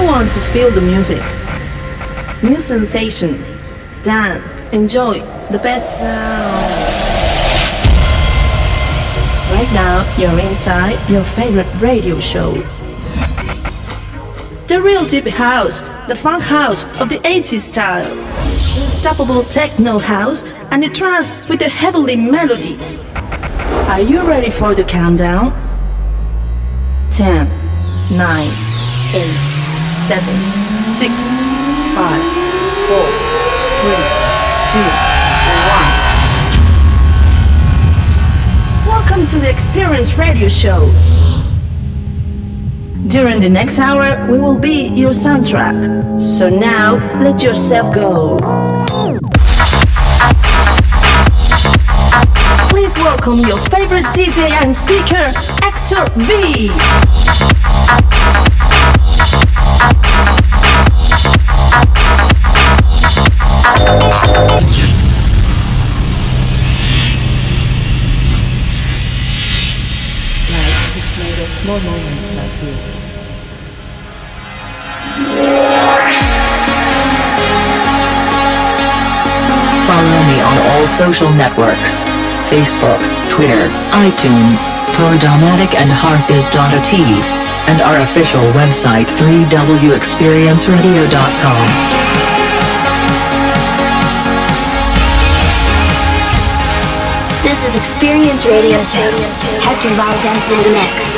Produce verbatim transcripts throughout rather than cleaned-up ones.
you want to feel the music, new sensations, dance, enjoy the best now. Right now, you're inside your favorite radio show. The real deep house, the funk house of the eighties style. Unstoppable techno house and the trance with the heavenly melodies. Are you ready for the countdown? ten, nine, eight, seven, six, five, four, three, two, one. Welcome to the Experience Radio Show. During the next hour, we will be your soundtrack. So now, let yourself go. Please welcome your favorite D J and speaker, Hector V. Life is made of small moments like this. Follow me on all social networks. Facebook, Twitter, iTunes, Podomatic and Hearthiz dot a t, and our official website w w w dot experience radio dot com. This is Experience Radio Show. Hector Valdez in the mix.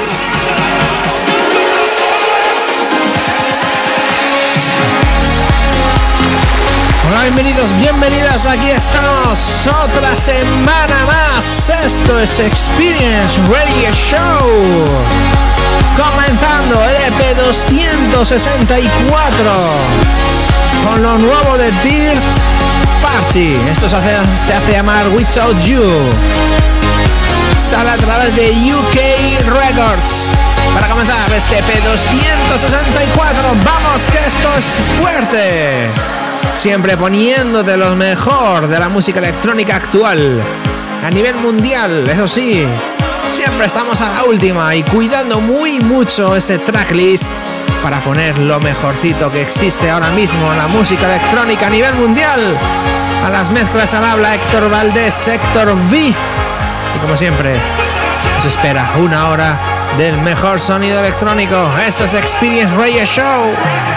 Hola, bienvenidos, bienvenidas, aquí estamos otra semana más. Esto es Experience Radio Show. Comenzando el E P doscientos sesenta y cuatro con lo nuevo de Dirt Party. Esto se hace, se hace llamar Without You. Sale a través de U K Records. Para comenzar este E P doscientos sesenta y cuatro, vamos que esto es fuerte. Siempre poniéndote lo mejor de la música electrónica actual a nivel mundial, eso sí. Siempre estamos a la última y cuidando muy mucho ese tracklist para poner lo mejorcito que existe ahora mismo en la música electrónica a nivel mundial. A las mezclas al habla Héctor Valdés, Héctor V. Y como siempre, os espera una hora del mejor sonido electrónico. Esto es Experience Radio Show.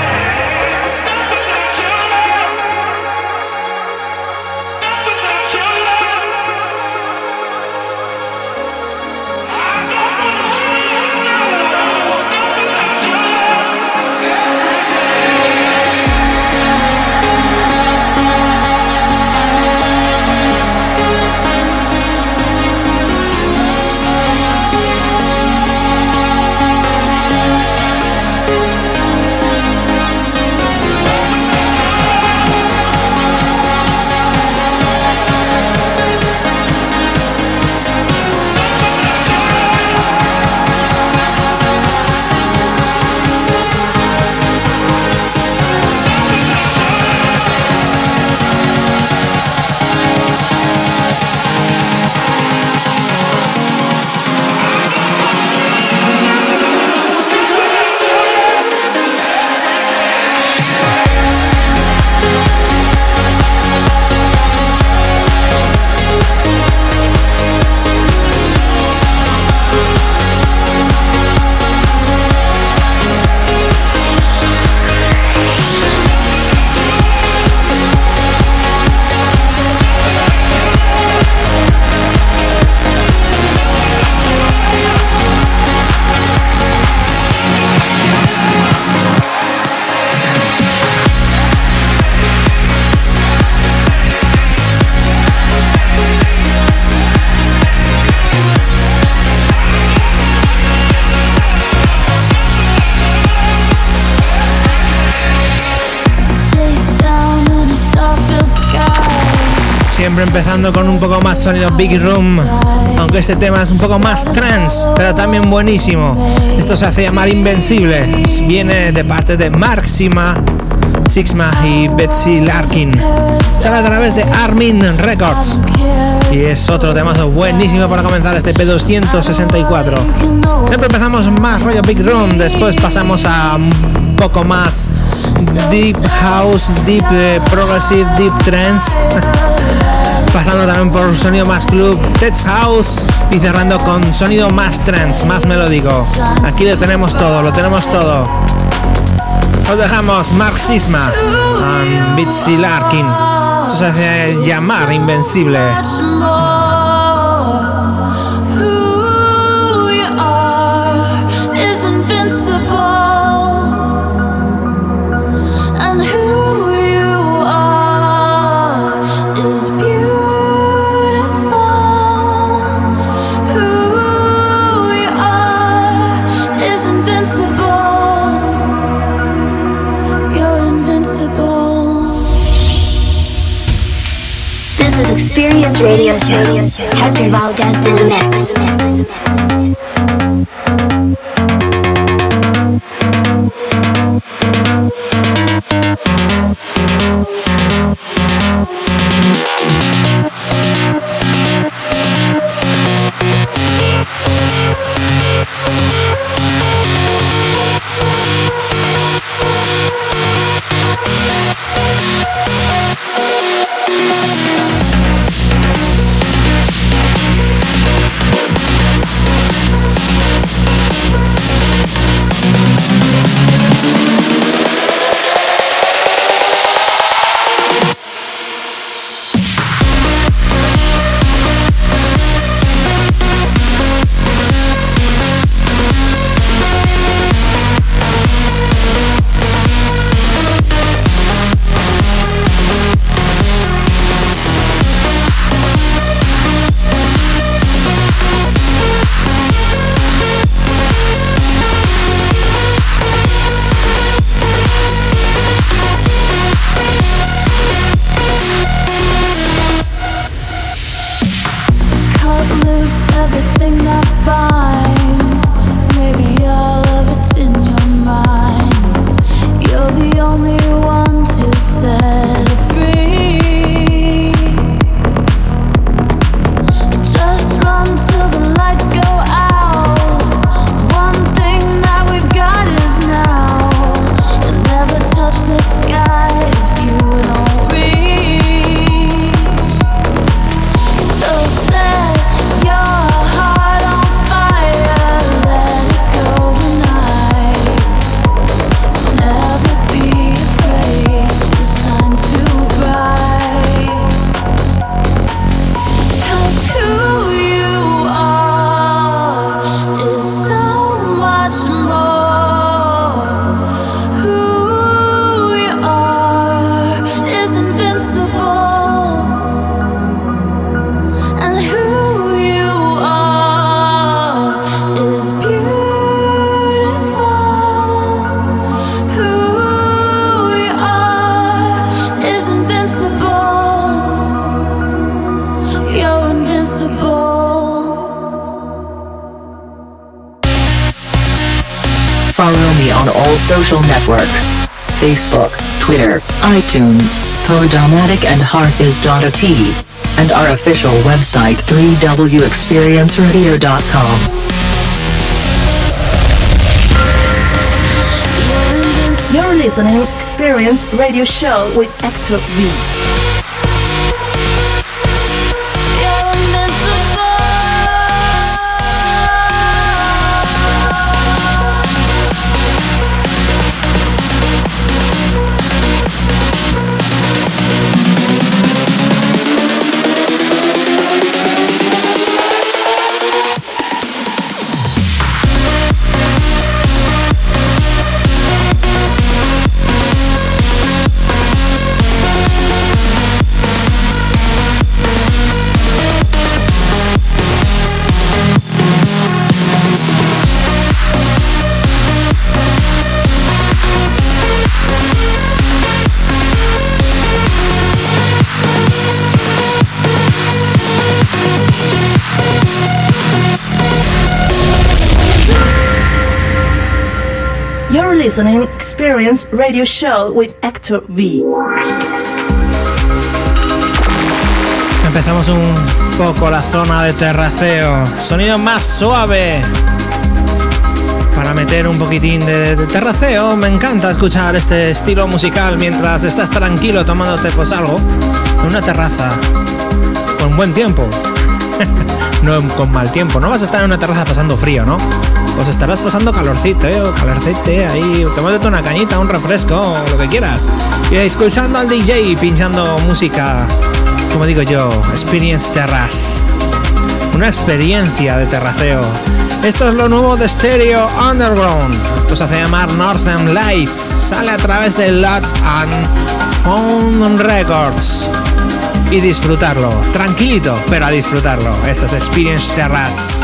Siempre empezando con un poco más sonido Big Room, aunque este tema es un poco más trance, pero también buenísimo. Esto se hace llamar Invencible, viene de parte de Máxima, Sixma y Betsy Larkin. Sale a través de Armin Records y es otro temazo buenísimo para comenzar este P doscientos sesenta y cuatro. Siempre empezamos más rollo Big Room, después pasamos a un poco más Deep House, Deep eh, Progressive, Deep Trance, pasando también por sonido más club, Tech House y cerrando con sonido más trance, más melódico. Aquí lo tenemos todo, lo tenemos todo. Os dejamos Mark Sixma and Betsy Larkin. Esto se hace llamar Invencible. This is Experience Radio Show. Hector Valdez in the mix. Follow me on all social networks. Facebook, Twitter, iTunes, Podomatic and Hearthis dot a t, and our official website three w experience radio dot com. You're listening Experience Radio Show with Hector V. You're listening Experience Radio Show with Hector V. Empezamos un poco la zona de terraceo, sonido más suave para meter un poquitín de, de terraceo. Me encanta escuchar este estilo musical mientras estás tranquilo tomándote pues algo en una terraza con buen tiempo. No con mal tiempo, no vas a estar en una terraza pasando frío, ¿no? Pues estarás pasando calorcito, ¿eh? O calorcito ahí, tomándote una cañita, un refresco, lo que quieras. Y escuchando al D J, pinchando música, como digo yo, Experience Terrace. Una experiencia de terraceo. Esto es lo nuevo de Stereo Underground. Esto se hace llamar Northern Lights. Sale a través de Lots and Found Records. Y disfrutarlo, tranquilito, pero a disfrutarlo. Esto es Experience Terrace.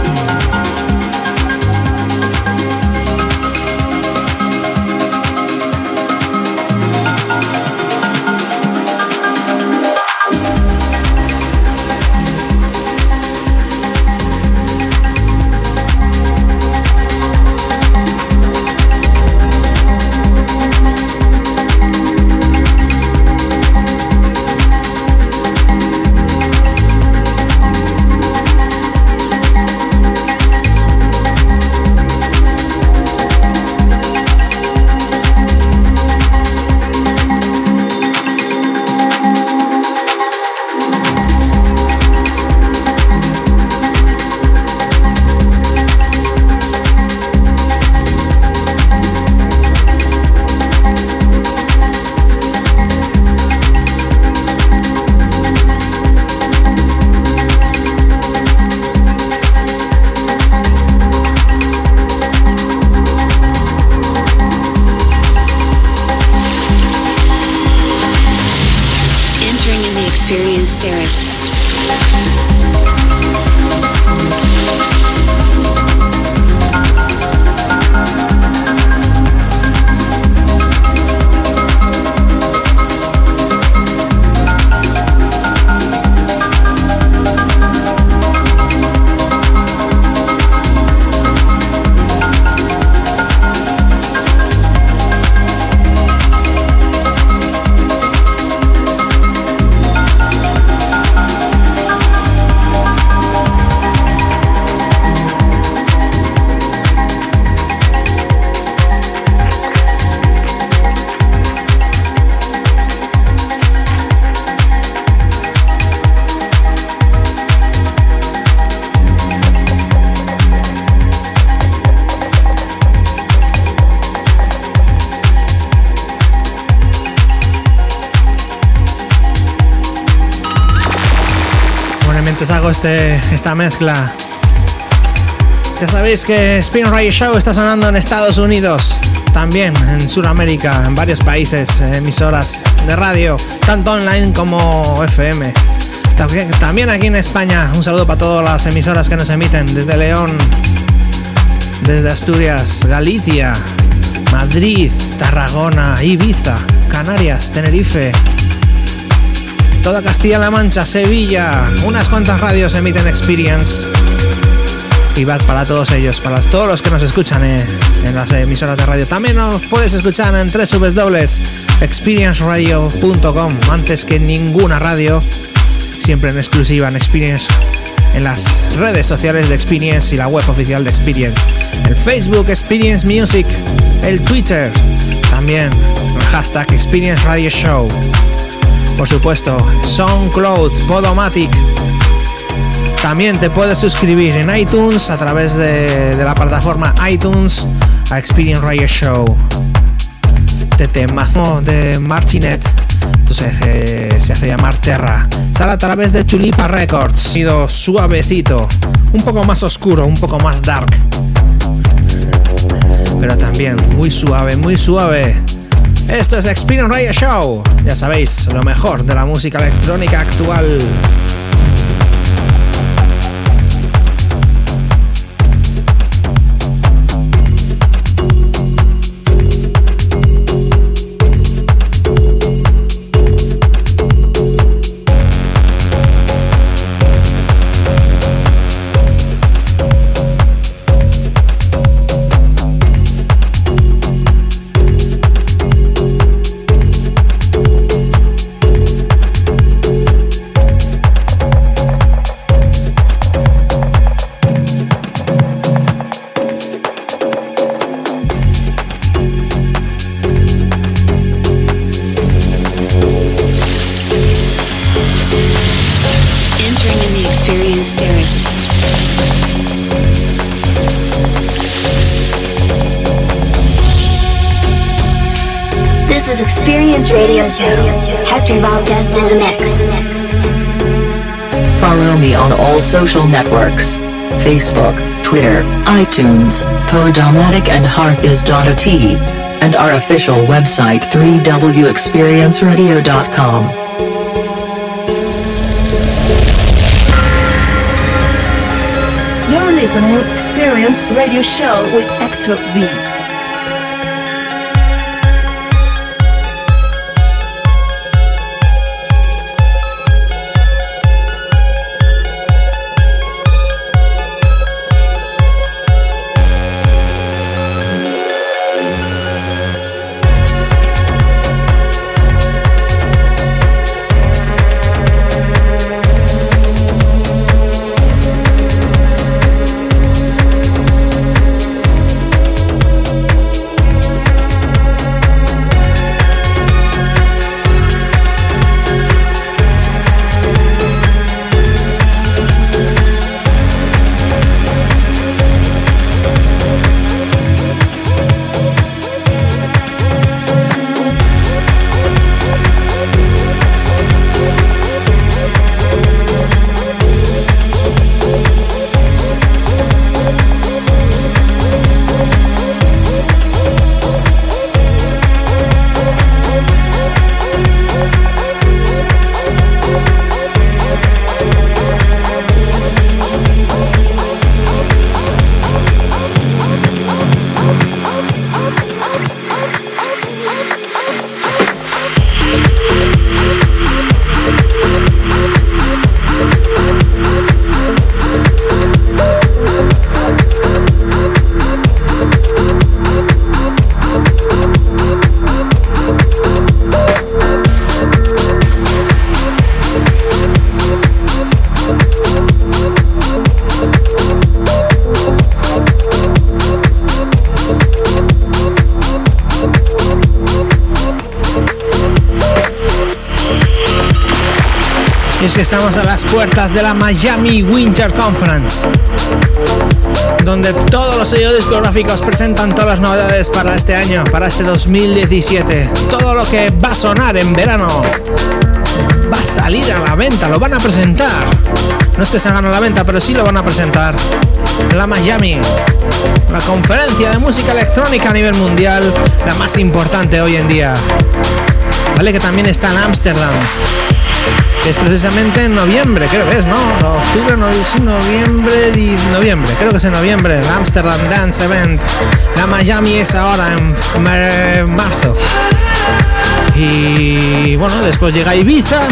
Hago este, esta mezcla. Ya sabéis que Spin Radio Show está sonando en Estados Unidos, también en Sudamérica, en varios países, emisoras de radio, tanto online como F M. También aquí en España, un saludo para todas las emisoras que nos emiten desde León, desde Asturias, Galicia, Madrid, Tarragona, Ibiza, Canarias, Tenerife, toda Castilla-La Mancha, Sevilla, unas cuantas radios emiten Experience. Y va para todos ellos, para todos los que nos escuchan eh, en las emisoras de radio. También nos puedes escuchar en doble u doble u doble u punto experience radio punto com, antes que ninguna radio, siempre en exclusiva en Experience, en las redes sociales de Experience y la web oficial de Experience. El Facebook Experience Music, el Twitter, también el hashtag Experience Radio Show. Por supuesto, SoundCloud, Podomatic. También te puedes suscribir en iTunes a través de, de la plataforma iTunes a Experience Radio Show. Este temazo de Martinet, entonces eh, se hace llamar Terra. Sale a través de Tulipa Records. Sido suavecito, un poco más oscuro, un poco más dark, pero también muy suave, muy suave. Esto es Experience Radio Show. Ya sabéis, lo mejor de la música electrónica actual. Experience Radio Show. Hector Valdez in the mix. Follow me on all social networks. Facebook, Twitter, iTunes, Podomatic and Hearthis.at. And our official website three w experience radio dot com. You're listening to Experience Radio Show with Hector V. Y es que estamos a las puertas de la Miami Winter Conference, donde todos los sellos discográficos presentan todas las novedades para este año, para este dos mil diecisiete. Todo lo que va a sonar en verano va a salir a la venta, lo van a presentar. No es que salgan a la venta, pero sí lo van a presentar. La Miami, la conferencia de música electrónica a nivel mundial, la más importante hoy en día. Vale, que también está en Ámsterdam, que es precisamente en noviembre, creo que es, ¿no? Octubre, no, sí, noviembre, di, noviembre, creo que es en noviembre, el Amsterdam Dance Event. La Miami es ahora en mar- marzo. Y bueno, después llega Ibiza,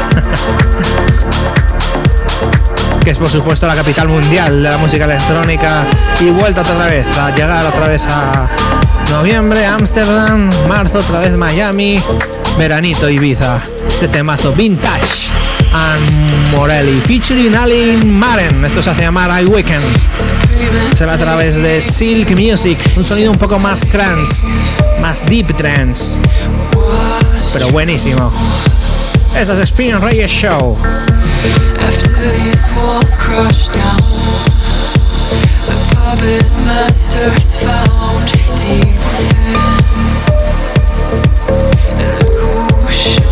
que es por supuesto la capital mundial de la música electrónica, y vuelta otra vez a llegar otra vez a noviembre, Ámsterdam, marzo, otra vez Miami, veranito Ibiza. Este temazo Vintage and Morelli featuring Alin Maren. Esto se hace llamar I Weekend. Será a través de Silk Music, un sonido un poco más trance, más deep trance, pero buenísimo. Esto es Experience Radio Show. After these walls crash down, the puppet master's found deep within illusion.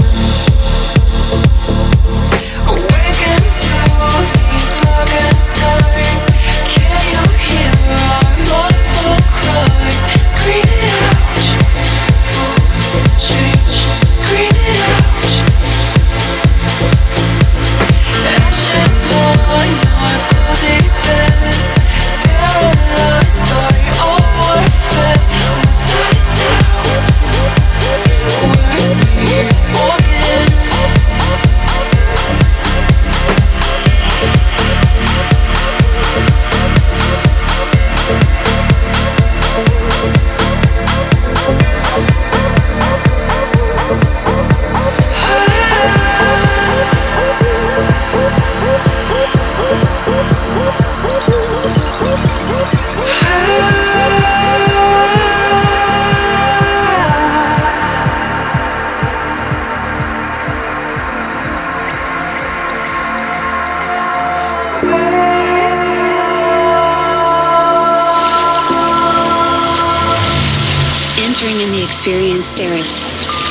Awaken to these broken stars. Can you hear our mournful cries? Scream it out for change. Scream it out. Ashes on our bloody beds, paralyzed by all warfare. Without a doubt, we're sleepwalking. Entering in the Experience Terrace.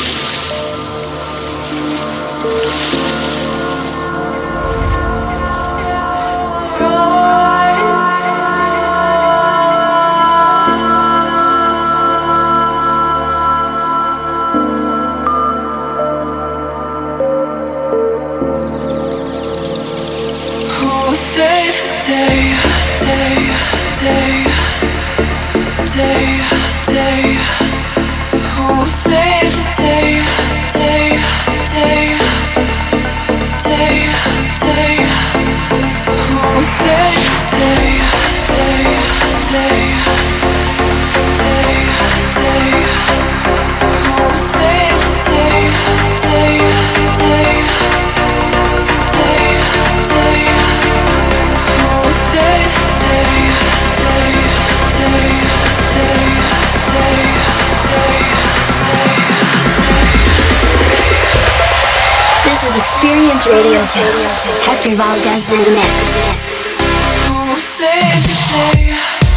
day, day? Who will save the day, day, day, day, day? Who will save the day, day, day, day, day? Who will save the day, day, day, day, day? Who will save the day, day, day, day, day, day, day, day? This is Experience Radio Show. Hector Valdez in the mix. Who will save the day?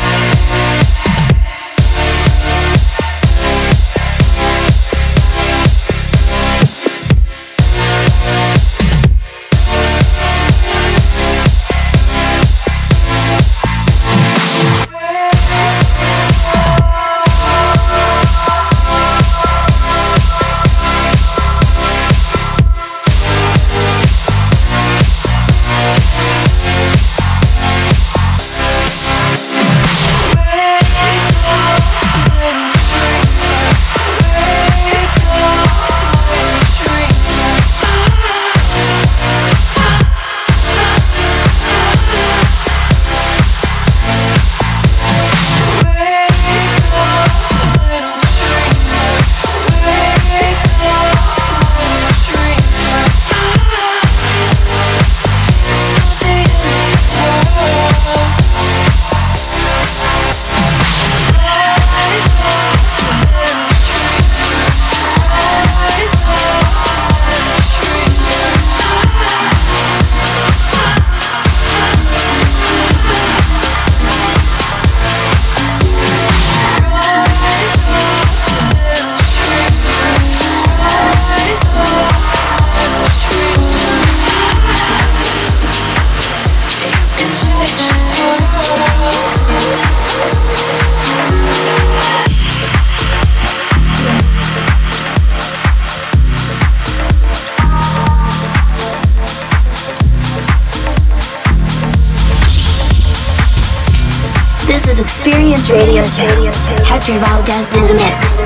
Experience Radio Show. Hector Valdez in the mix.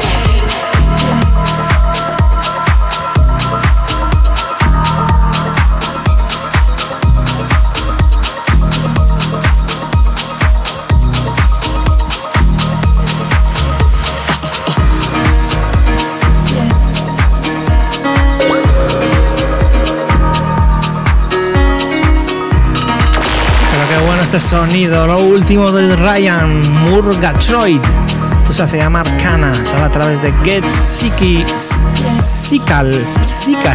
Este sonido, lo último de Ryan Murgatroyd. Esto se hace llamar Kana, sale a través de Get Siki Sikal Sikal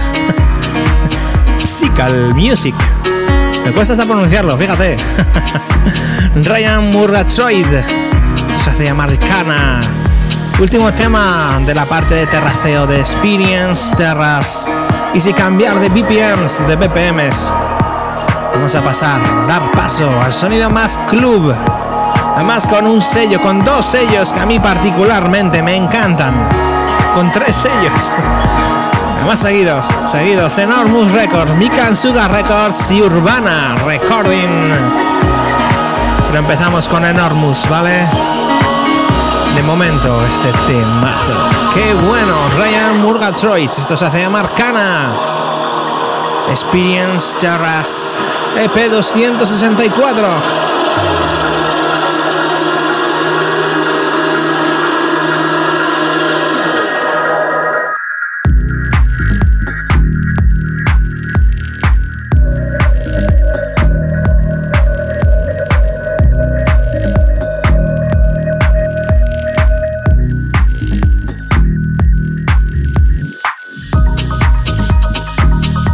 Sikal Music. Me cuesta hasta pronunciarlo, fíjate. Ryan Murgatroyd. Esto se hace llamar Kana. Último tema de la parte de terraceo de Experience Terras. Y sin cambiar de B P Ms, de B P Ms. Vamos a pasar, dar paso al sonido más club. Además con un sello, con dos sellos que a mí particularmente me encantan. Con tres sellos. Además seguidos, seguidos. Enormous Records, Mikan Suga Records y Urbana Recording. Pero empezamos con Enormous, ¿vale? De momento, este temazo. ¡Qué bueno! Ryan Murgatroyd. Esto se hace llamar Kana. Experience Terras E P doscientos sesenta y cuatro.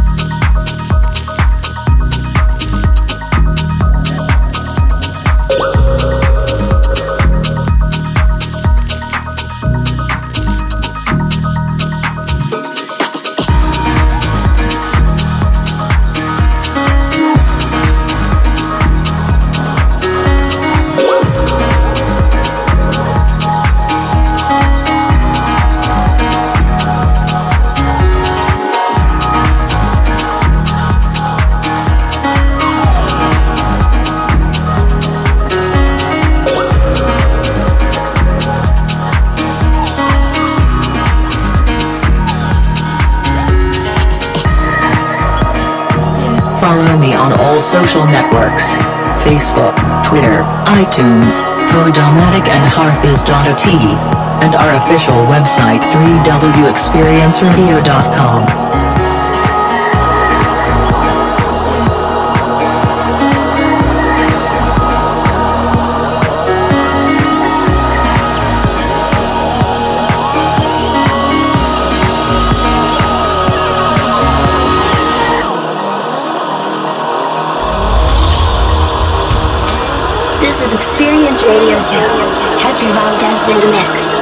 We'll be right back. all social networks. Facebook, Twitter, iTunes, Podomatic and Hearthis dot a t, and our official website three w experience radio dot com. This is Experience Radio Show. Hector Valdez in the mix.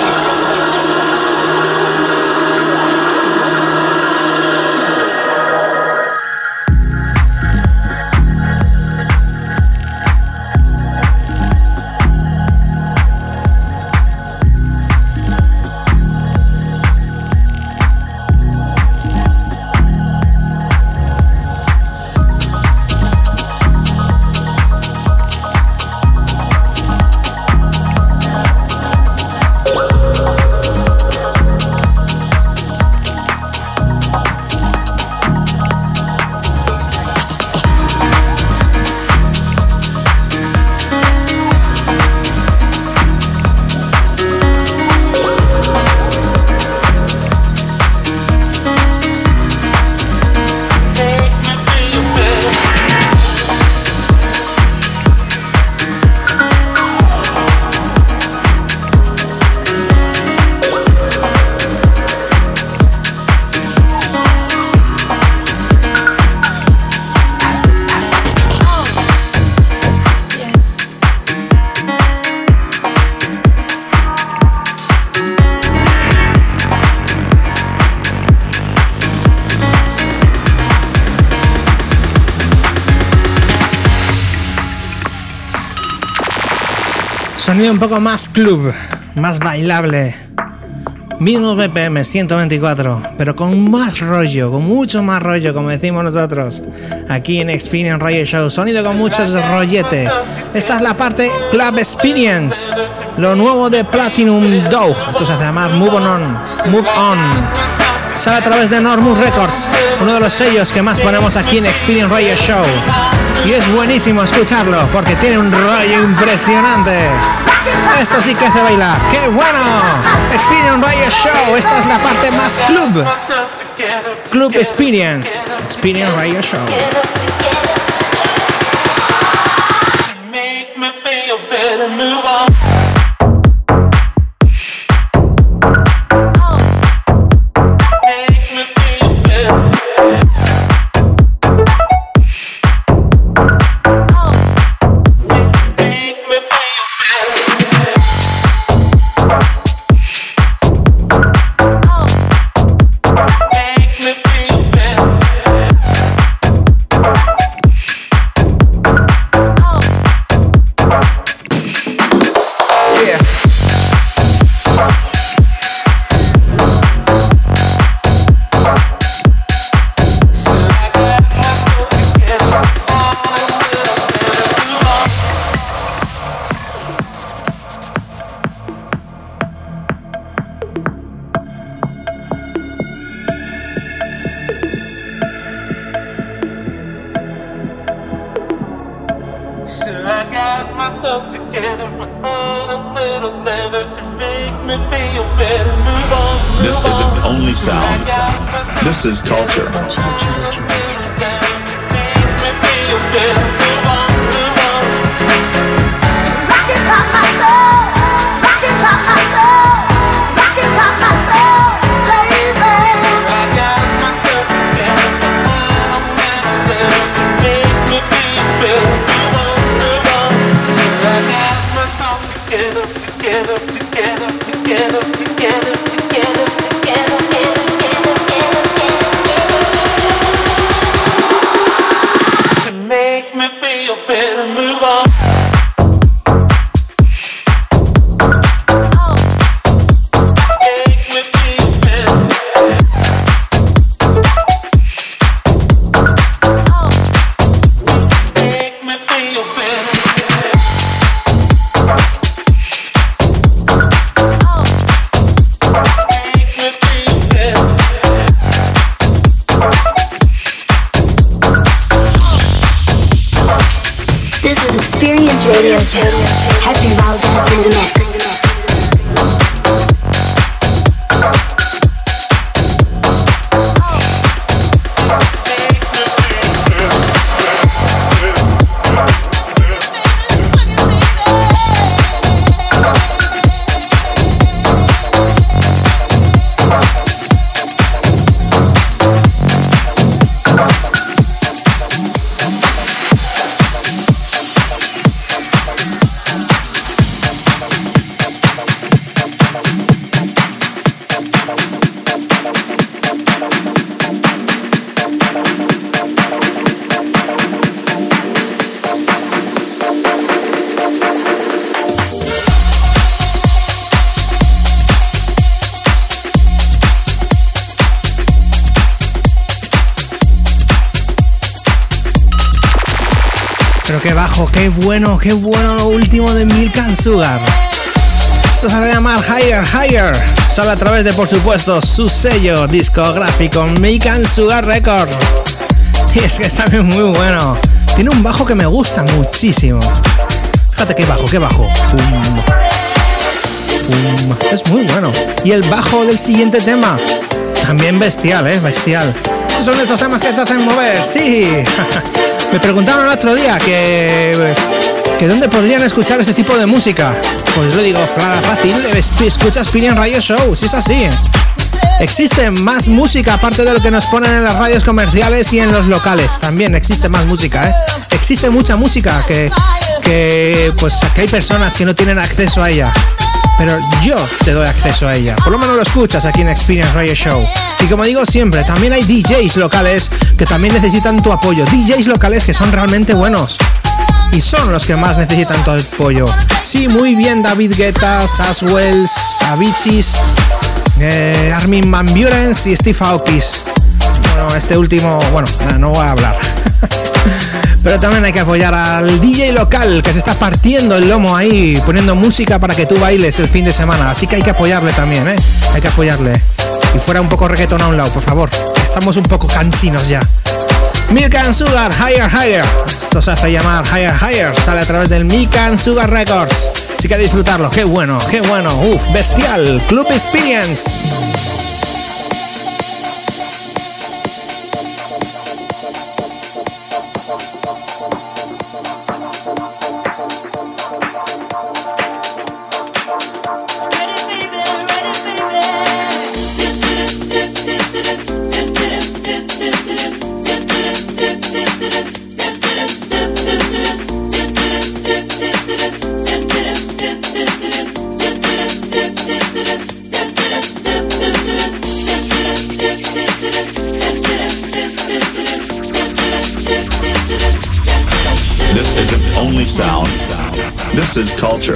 Sonido un poco más club, más bailable. Mismo B P M, ciento veinticuatro, pero con más rollo, con mucho más rollo, como decimos nosotros, aquí en Experience Radio Show. Sonido con mucho rollete. Esta es la parte Club Experience, lo nuevo de Platinum Dog. Esto se hace llamar Move On, Move On. Sale a través de Normus Records, uno de los sellos que más ponemos aquí en Experience Radio Show. Y es buenísimo escucharlo porque tiene un rollo impresionante. Esto sí que hace bailar. ¡Qué bueno! Experience Radio Show. Esta es la parte más club. Club Experience. Experience Radio Show. Make me feel better, move on. This isn't only sound, this is culture. Make me feel better. Show. Hector Valdez in the mix. Qué bajo, qué bueno, qué bueno lo último de Milk and Sugar. Esto se va llamar Higher, Higher. Sale a través de, por supuesto, su sello discográfico Milk and Sugar Record. Y es que está bien muy bueno. Tiene un bajo que me gusta muchísimo. Fíjate qué bajo, qué bajo. Pum, pum. Es muy bueno. Y el bajo del siguiente tema, también bestial, eh, bestial. Estos son estos temas que te hacen mover, sí. Me preguntaron el otro día que, que dónde podrían escuchar este tipo de música. Pues le digo, fácil, escuchas Spinning Radio Show, si es así. Existe más música aparte de lo que nos ponen en las radios comerciales y en los locales. También existe más música, ¿eh? Existe mucha música que, que, pues, que hay personas que no tienen acceso a ella. Pero yo te doy acceso a ella. Por lo menos lo escuchas aquí en Experience Radio Show. Y como digo siempre, también hay D Js locales que también necesitan tu apoyo. D Js locales que son realmente buenos. Y son los que más necesitan tu apoyo. Sí, muy bien, David Guetta, Saswells, Aviciis, eh, Armin van Buuren y Steve Aoki. Bueno, este último, bueno, no voy a hablar. Pero también hay que apoyar al D J local que se está partiendo el lomo ahí, poniendo música para que tú bailes el fin de semana. Así que hay que apoyarle también, ¿eh? Hay que apoyarle. Y fuera un poco reggaetón a un lado, por favor. Estamos un poco cansinos ya. Milk and Sugar, Higher, Higher. Esto se hace llamar Higher, Higher. Sale a través del Milk and Sugar Records. Así que a disfrutarlo. Qué bueno, qué bueno. Uf, bestial. Club Experience. This is culture.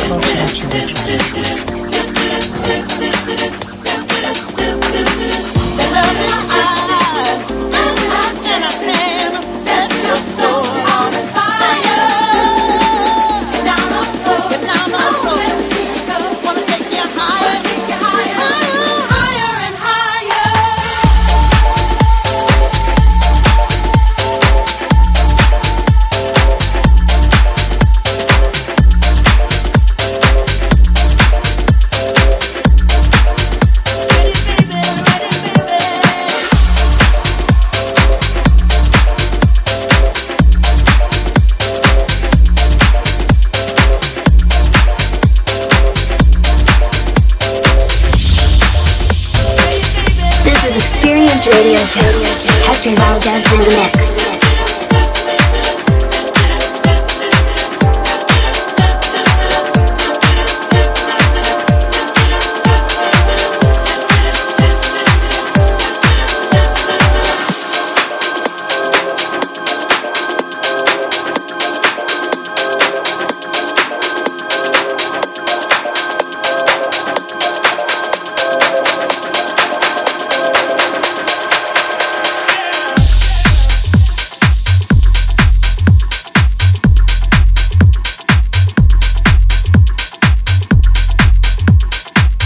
Radio Show. Hector Valdez in the mix.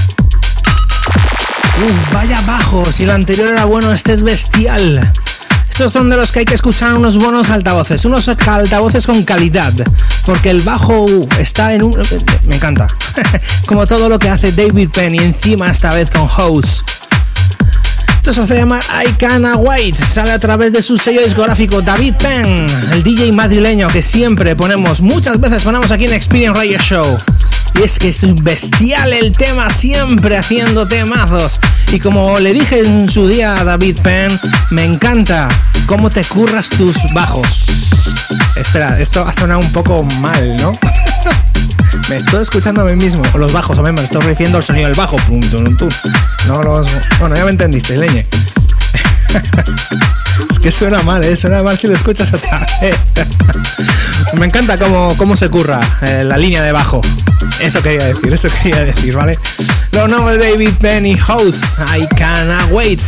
Si el anterior era bueno, este es bestial. Esto Estos son de los que hay que escuchar unos buenos altavoces, unos altavoces con calidad, porque el bajo está en un... me encanta, como todo lo que hace David Penn, y encima esta vez con House. Esto se llama I Can't Wait, sale a través de su sello discográfico David Penn, el D J madrileño que siempre ponemos, muchas veces ponemos aquí en Experience Radio Show. Y es que es bestial el tema, siempre haciendo temazos. Y como le dije en su día a David Penn, me encanta cómo te curras tus bajos. Espera, esto ha sonado un poco mal, ¿no? Me estoy escuchando a mí mismo, o los bajos, a mí me estoy refiriendo al sonido del bajo. Pum, tum, tum. No los... Bueno, ya me entendiste, leñe. Es que suena mal, ¿eh? Suena mal si lo escuchas otra vez. Me encanta cómo, cómo se curra eh, la línea de bajo. Eso quería decir, eso quería decir, ¿vale? Lo nuevo de David Penn y House, I Can't Wait.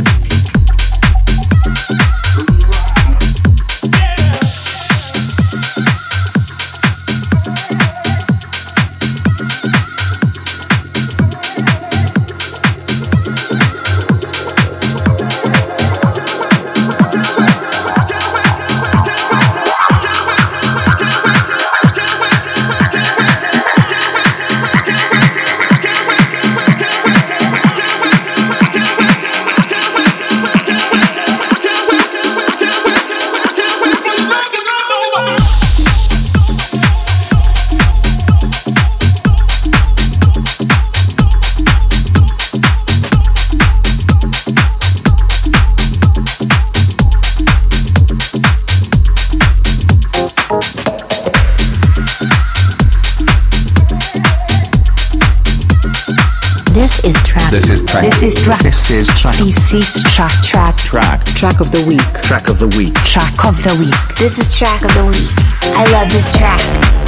This is track. This is track. This is track. This is track. This is track. Track. Track. Track of the week. Track of the week. Track of the week. This is track of the week. I love this track.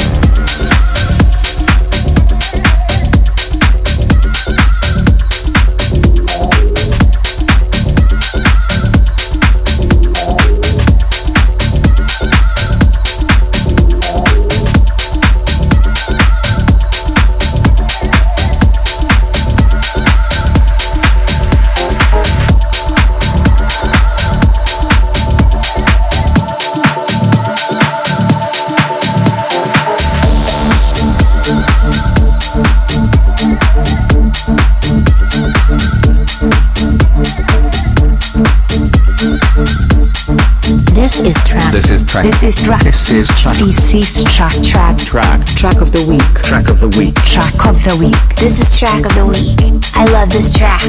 This is track. This is track. This is track. This is track. This is track. Track. Track. Track of the week. Track of the week. Track of the week. This is track of the week. I love this track.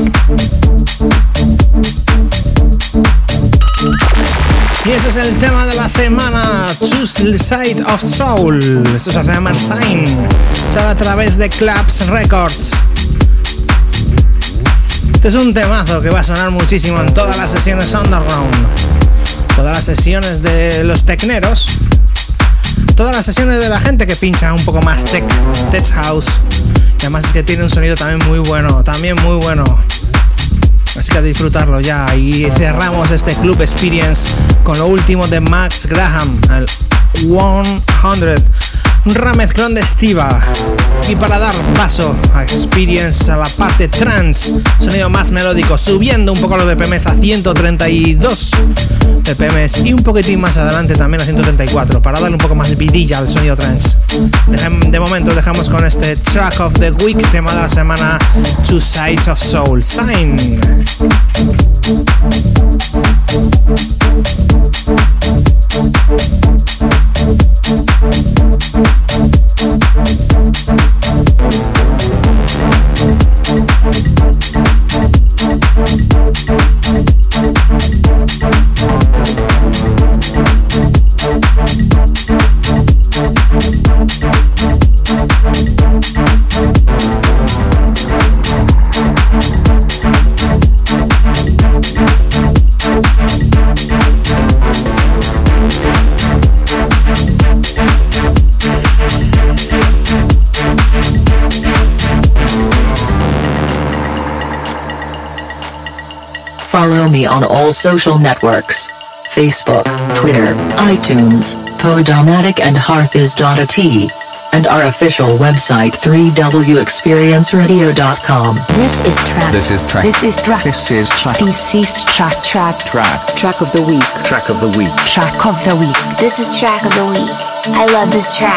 Y este es el tema de la semana, Two Side of Soul. Esto se llama Sign. Sale a través de Claps Records. Este es un temazo que va a sonar muchísimo en todas las sesiones underground, todas las sesiones de los tecneros, todas las sesiones de la gente que pincha un poco más tech, tech house. Y además es que tiene un sonido también muy bueno, también muy bueno. Así que a disfrutarlo ya. Y cerramos este Club Experience con lo último de Max Graham, el cien, un remezclón de Stiva. Y para dar paso a Experience, a la parte trance, sonido más melódico, subiendo un poco los B P Ms a ciento treinta y dos B P Ms y un poquitín más adelante también a ciento treinta y cuatro, para darle un poco más vidilla al sonido trance. De, de momento dejamos con este Track of the Week, tema de la semana, Two Sides of Soul, Sign. Follow me on all social networks. Facebook, Twitter, iTunes, Podomatic and Hearthis.at. and our official website three w experience radio dot com. This is track. This is track. This is track. This is track. This is track. Track. Track. Track of the week. Track of the week. Track of the week. This is track of the week. I love this track.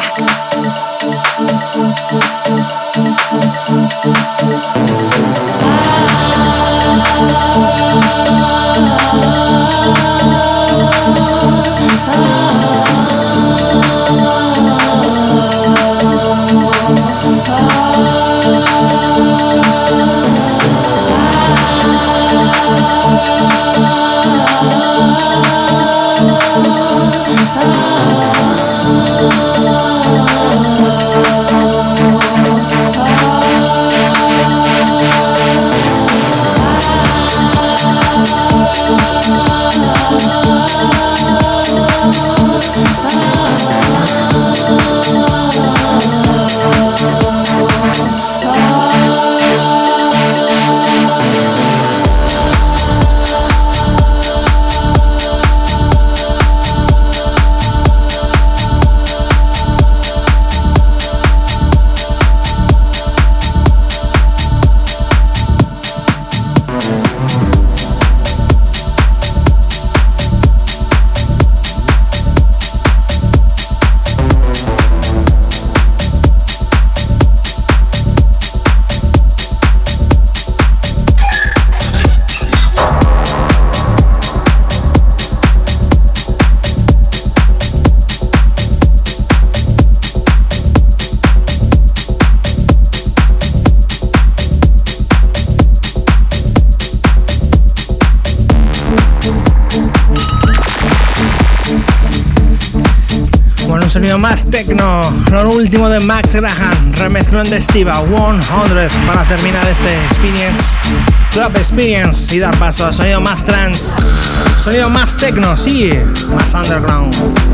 Sonido más techno, lo último de Max Graham, remezclón de Estiva, cien para terminar este Experience, Club Experience y dar paso a sonido más trance, sonido más techno, sí, más underground.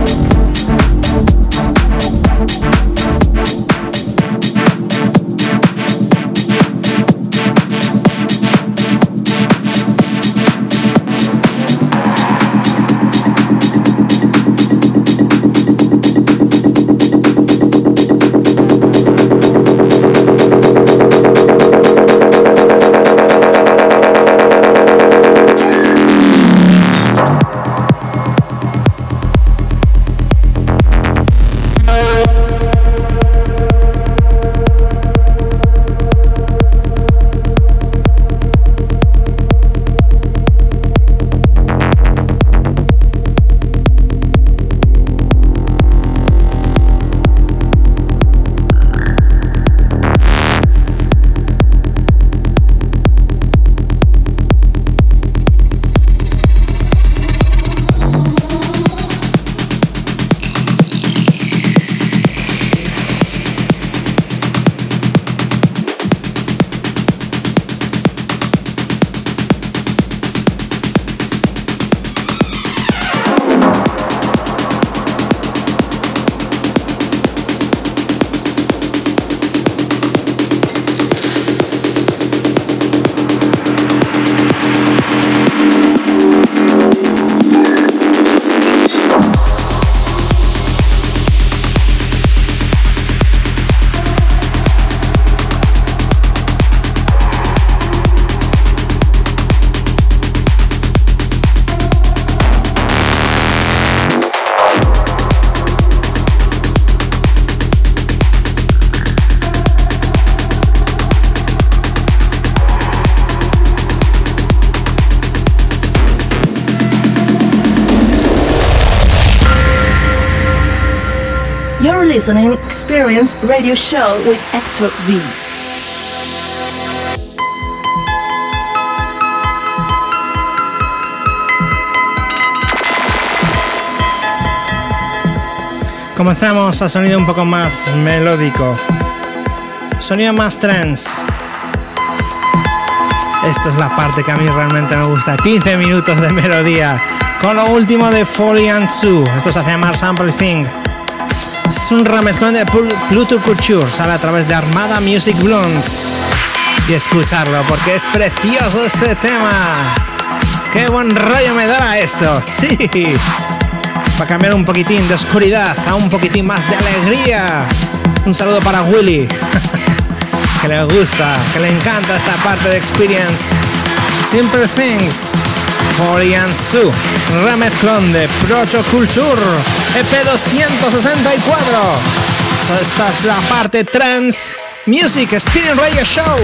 You're listening Experience Radio Show with Hector V. Comenzamos a sonido un poco más melódico, sonido más trance. Esta es la parte que a mí realmente me gusta, quince minutos de melodía con lo último de Foley and Sue. Esto se hace llamar Sample Thing. Es un remezclón de Pluto Couture, sale a través de Armada Music Blondes. Y escucharlo porque es precioso este tema. ¡Qué buen rollo me dará esto! ¡Sí! para cambiar un poquitín de oscuridad a un poquitín más de alegría. Un saludo para Willy, que le gusta, que le encanta esta parte de Experience. Simple Things, for Ian Su, remezclón de Proto Culture, E P doscientos sesenta y cuatro. So, esta es la parte Trance Music Experience Radio Show.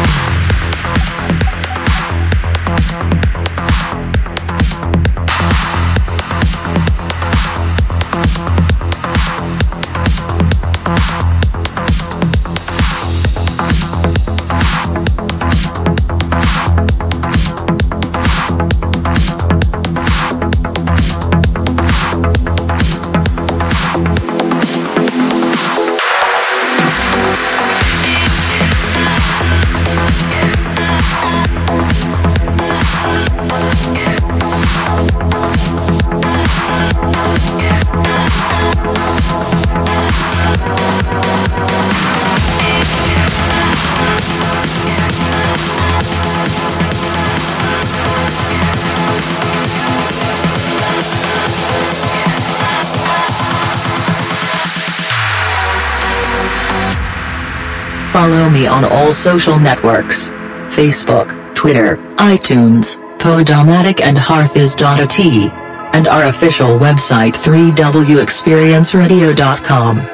Follow me on all social networks. Facebook, Twitter, iTunes, Podomatic and Hearthis.at. And our official website three w experience radio dot com.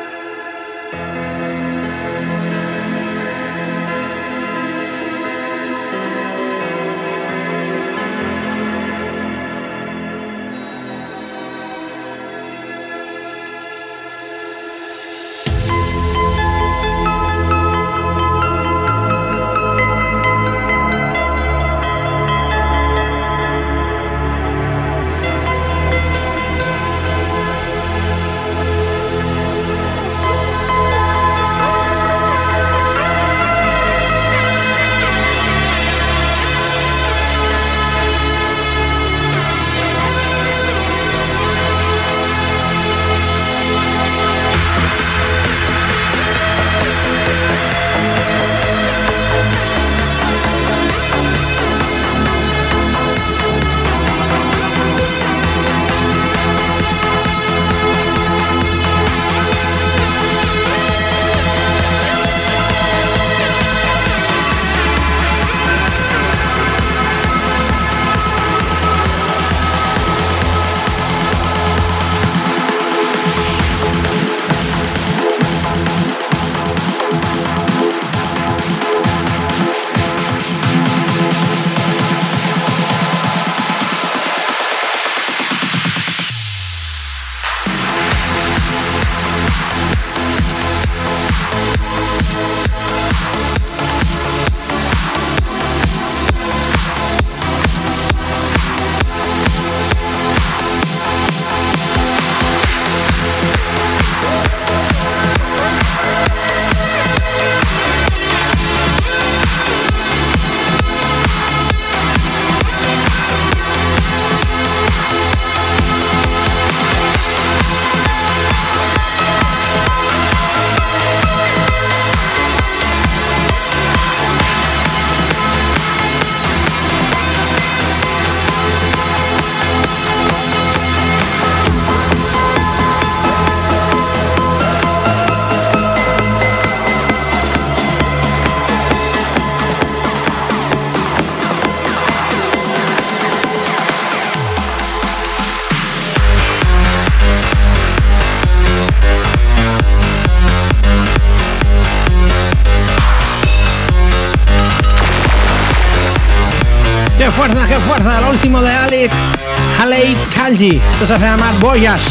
¡Qué fuerza, qué fuerza! Lo último de Ali Haley Kalji. Esto se hace llamar Voyage.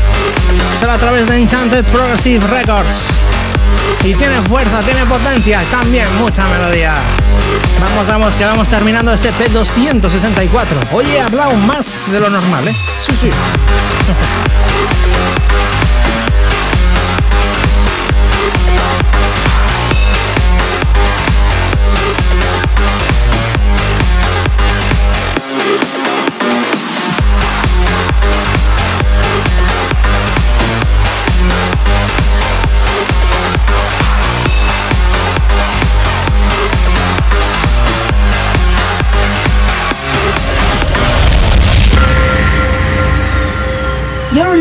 Sale a través de Enchanted Progressive Records. Y tiene fuerza, tiene potencia, también mucha melodía. Vamos, vamos, que vamos terminando este P doscientos sesenta y cuatro. Oye, he hablado más de lo normal, ¿eh? Sí, sí.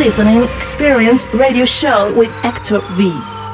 listening Experience Radio Show with Hector V.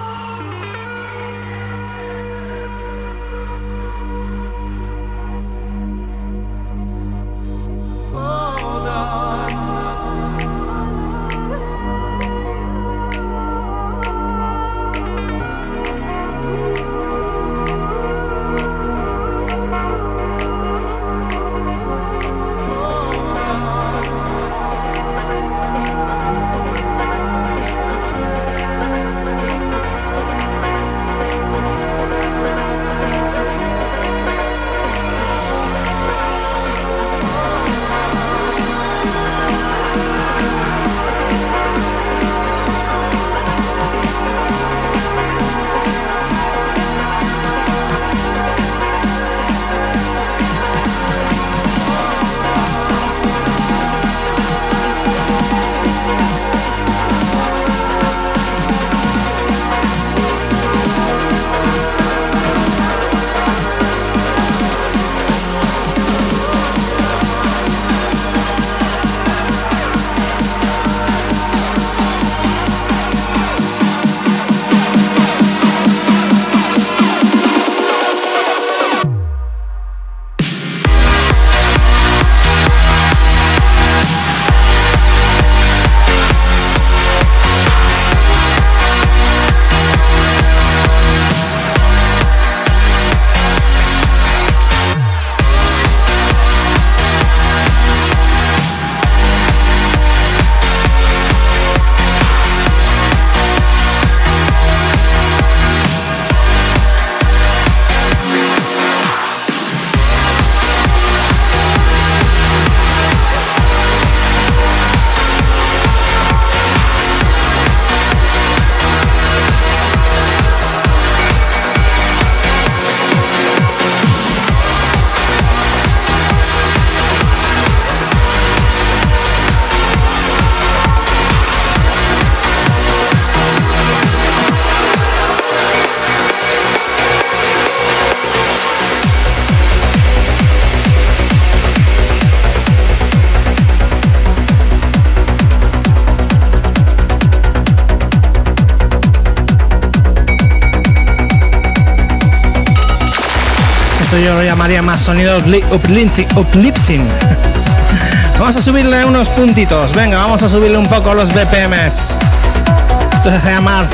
Yo lo llamaría más sonido uplifting, uplifting. Vamos a subirle unos puntitos. Venga, vamos a subirle un poco los B P Ms. Esto se hace llamar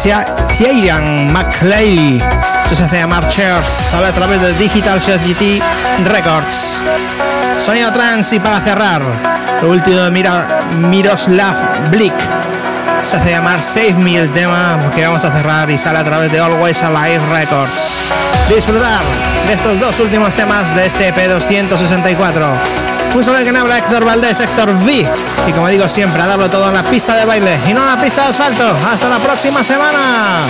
Ciaran McClay. Esto se hace llamar Chairs. Sale a través de Digital G T Records. Sonido trance. Y para cerrar, lo último de Mira, Miroslav Blik. Se hace llamar Save Me, el tema que vamos a cerrar, y sale a través de Always Alive Records. Disfrutar de estos dos últimos temas de este E P doscientos sesenta y cuatro. Un solo que me habla, Héctor Valdés, Héctor V. Y como digo siempre, a darlo todo en la pista de baile y no en la pista de asfalto. Hasta la próxima semana.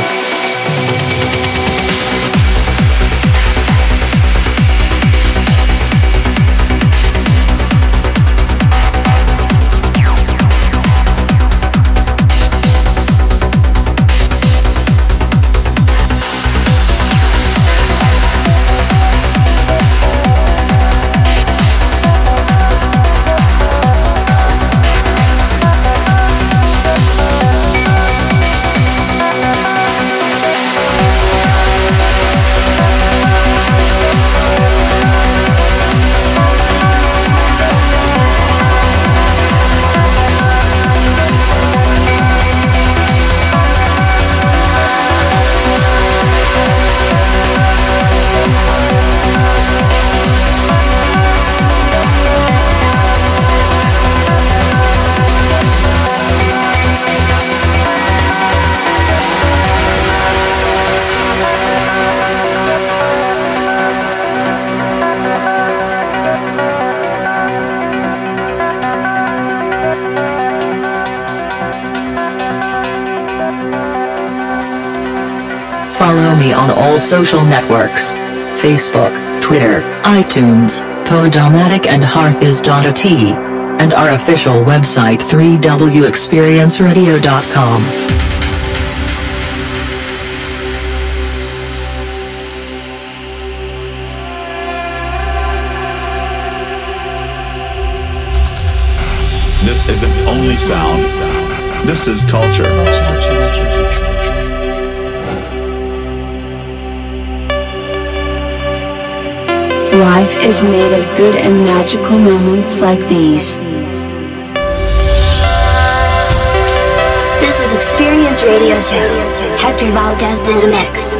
Follow me on all social networks. Facebook, Twitter, iTunes, Podomatic and Hearthis.at. And our official website three w experience radio dot com. This isn't only sound. This is culture. Life is made of good and magical moments like these. This is Experience Radio Show. Hector Valdez in the mix.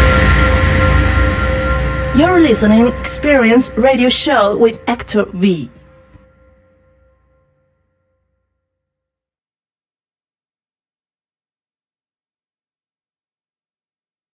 You're listening Experience Radio Show with Hector V.